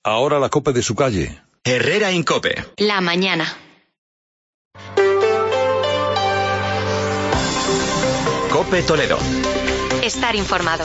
Ahora la COPE de su calle. Herrera en COPE. La mañana. COPE Toledo. Estar informado.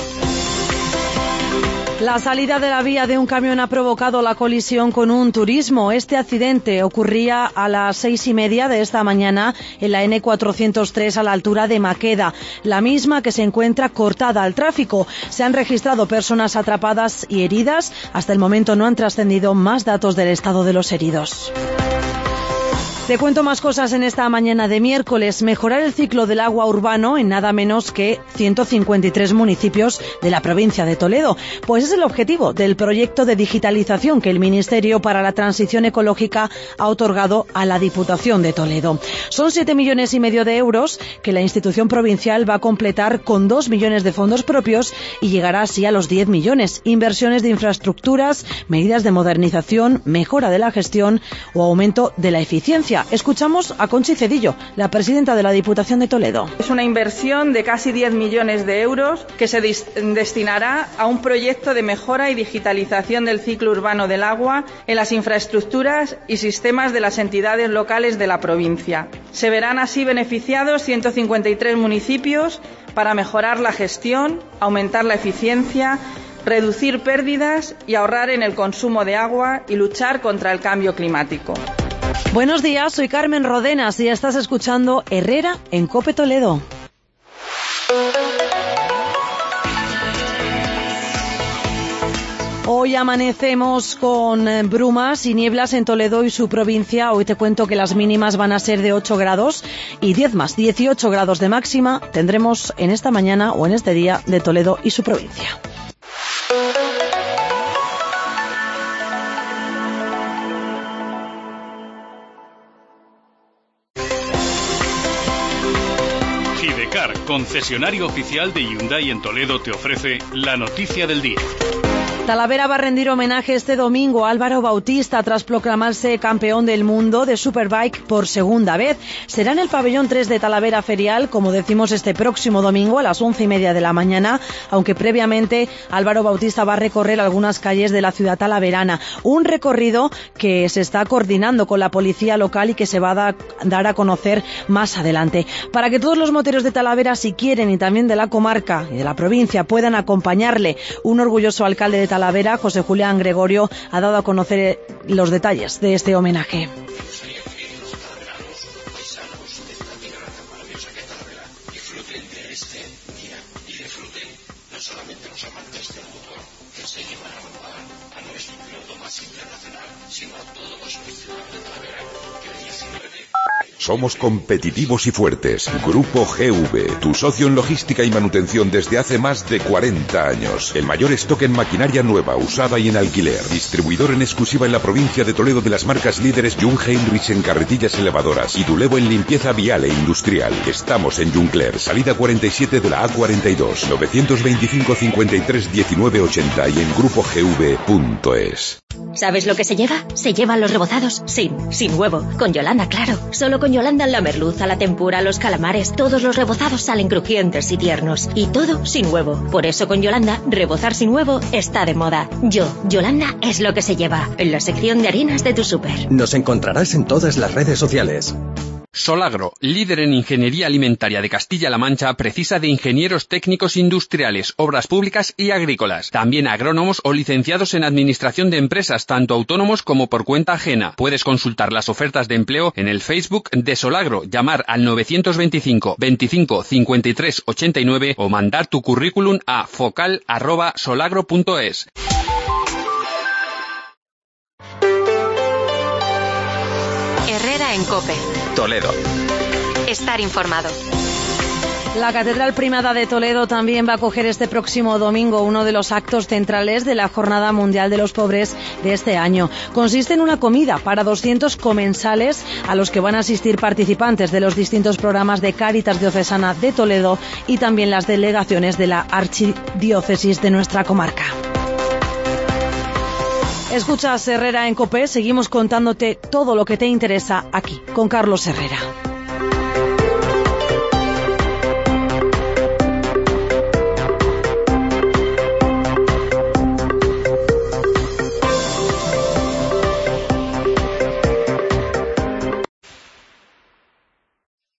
La salida de la vía de un camión ha provocado la colisión con un turismo. Este accidente ocurría a las 6:30 de esta mañana en la N403 a la altura de Maqueda, la misma que se encuentra cortada al tráfico. Se han registrado personas atrapadas y heridas. Hasta el momento no han trascendido más datos del estado de los heridos. Te cuento más cosas en esta mañana de miércoles. Mejorar el ciclo del agua urbano en nada menos que 153 municipios de la provincia de Toledo. Pues es el objetivo del proyecto de digitalización que el Ministerio para la Transición Ecológica ha otorgado a la Diputación de Toledo. Son 7,5 millones de euros que la institución provincial va a completar con 2 millones de fondos propios y llegará así a los 10 millones. Inversiones de infraestructuras, medidas de modernización, mejora de la gestión o aumento de la eficiencia. Escuchamos a Conchi Cedillo, la presidenta de la Diputación de Toledo. Es una inversión de casi 10 millones de euros que se destinará a un proyecto de mejora y digitalización del ciclo urbano del agua en las infraestructuras y sistemas de las entidades locales de la provincia. Se verán así beneficiados 153 municipios para mejorar la gestión, aumentar la eficiencia, reducir pérdidas y ahorrar en el consumo de agua y luchar contra el cambio climático. Buenos días, soy Carmen Rodenas y estás escuchando Herrera en COPE Toledo. Hoy amanecemos con brumas y nieblas en Toledo y su provincia. Hoy te cuento que las mínimas van a ser de 8 grados y 18 grados de máxima tendremos en esta mañana o en este día de Toledo y su provincia. Hidecar, concesionario oficial de Hyundai en Toledo, te ofrece la noticia del día. Talavera va a rendir homenaje este domingo a Álvaro Bautista tras proclamarse campeón del mundo de Superbike por segunda vez. Será en el pabellón 3 de Talavera Ferial, como decimos, este próximo domingo a las 11:30 de la mañana, aunque previamente Álvaro Bautista va a recorrer algunas calles de la ciudad talaverana. Un recorrido que se está coordinando con la policía local y que se va a dar a conocer más adelante. Para que todos los moteros de Talavera, si quieren, y también de la comarca y de la provincia, puedan acompañarle, un orgulloso alcalde de Talavera, José Julián Gregorio, ha dado a conocer los detalles de este homenaje. Disfruten de este día y disfruten no solamente los amantes del motor que se llevan a rodar a nuestro piloto más internacional, sino a todos los aficionados de Talavera que el 19 Somos competitivos y fuertes. Grupo GV, tu socio en logística y manutención desde hace más de 40 años. El mayor stock en maquinaria nueva, usada y en alquiler. Distribuidor en exclusiva en la provincia de Toledo de las marcas líderes Jungheinrich en carretillas elevadoras y Dulevo en limpieza vial e industrial. Estamos en Juncler, salida 47 de la A42, 925 53 19 80 y en grupogv.es. ¿Sabes lo que se lleva? Se llevan los rebozados sin huevo. Con Yolanda, claro. Solo con Yolanda la merluza, la tempura, los calamares, todos los rebozados salen crujientes y tiernos. Y todo sin huevo. Por eso con Yolanda, rebozar sin huevo está de moda. Yolanda es lo que se lleva. En la sección de harinas de tu súper. Nos encontrarás en todas las redes sociales. Solagro, líder en ingeniería alimentaria de Castilla-La Mancha, precisa de ingenieros técnicos industriales, obras públicas y agrícolas. También agrónomos o licenciados en administración de empresas, tanto autónomos como por cuenta ajena. Puedes consultar las ofertas de empleo en el Facebook de Solagro, llamar al 925 25 53 89 o mandar tu currículum a focal@solagro.es. Herrera en COPE. Toledo. Estar informado. La Catedral Primada de Toledo también va a acoger este próximo domingo uno de los actos centrales de la Jornada Mundial de los Pobres de este año. Consiste en una comida para 200 comensales a los que van a asistir participantes de los distintos programas de Cáritas Diocesana de Toledo y también las delegaciones de la archidiócesis de nuestra comarca. Escuchas Herrera en COPE, seguimos contándote todo lo que te interesa aquí, con Carlos Herrera.